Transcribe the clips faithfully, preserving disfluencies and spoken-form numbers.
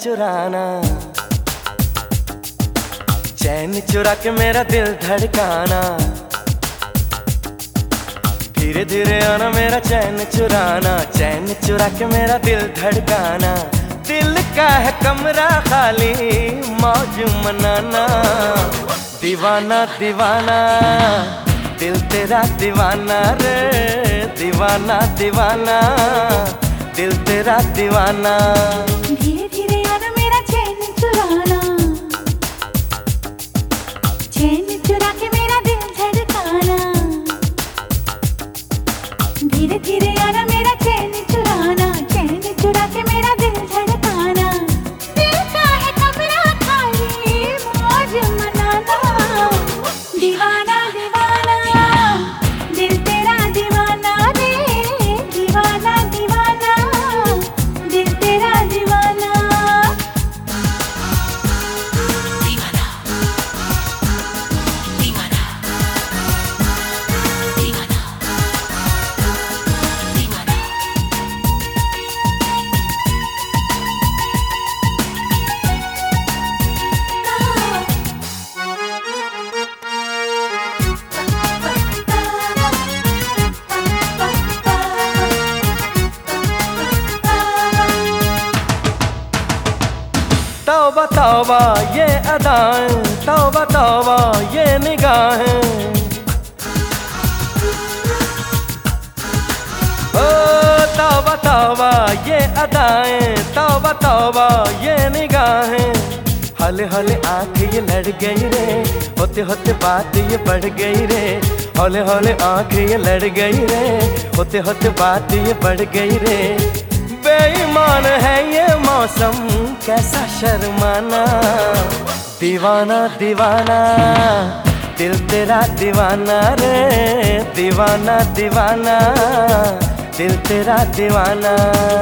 चुराना, चैन चुरा के मेरा दिल धड़काना, धीरे धीरे आना मेरा चैन चुराना, चैन चुरा के मेरा दिल धड़काना। दिल का है कमरा खाली मौज मनाना, दीवाना दीवाना दिल तेरा दीवाना रे, दीवाना दीवाना दिल तेरा दीवाना। धीरे धीरे आना मेरा चैन चुराना, चैन चुरा के मेरा दिल धड़काना, धीरे धीरे आना मेरा चैन चुराना, चैन चुरा के मेरा दिल धड़काना। दिल का है कमरा खाली मौज मनाना, दीवाना दीवाना दिल तेरा दीवाना रे, दीवाना दीवाना दिल तेरा दीवाना। दीवाना दीवाना दीवाना दीवाना। तौबा तौबा ये अदाएं, तौबा तौबा ये निगाहें, ओ तौबा तौबा ये अदाएं, तौबा तौबा ये निगाहें। हले हले आँख ये लड़ गई रे, होते होते बात ये बढ़ गई रे, हौले हौले आँख ये लड़ गई रे, होते होते बात ये बढ़ गई रे। बेईमान है ये मौसम कैसा शर्माना, दीवाना दीवाना दिल तेरा दीवाना रे, दीवाना दीवाना दिल तेरा दीवाना।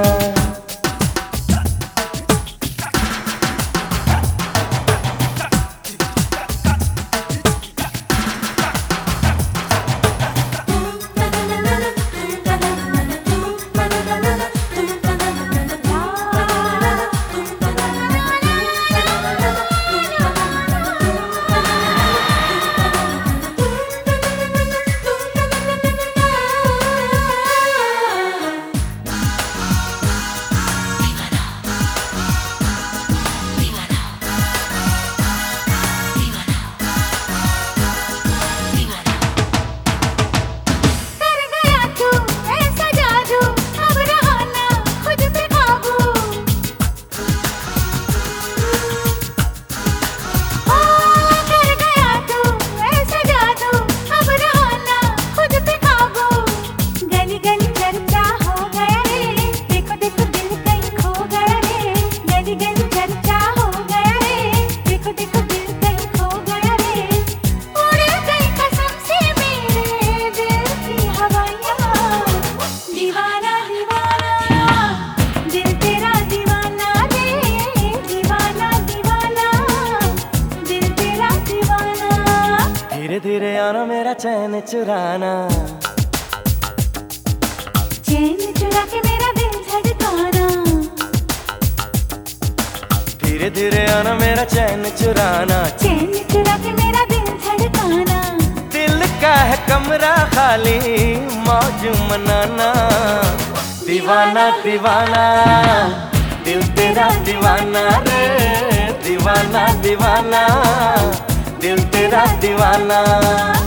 धीरे धीरे आना मेरा चैन चुराना, चैन चुरा के मेरा दिल धड़काना, धीरे धीरे आना मेरा चैन चुराना, चैन चुरा के मेरा दिल धड़काना। दिल का है कमरा खाली मौज मनाना, दीवाना दीवाना दिल तेरा दीवाना रे, दीवाना दीवाना दिल तेरा दीवाना।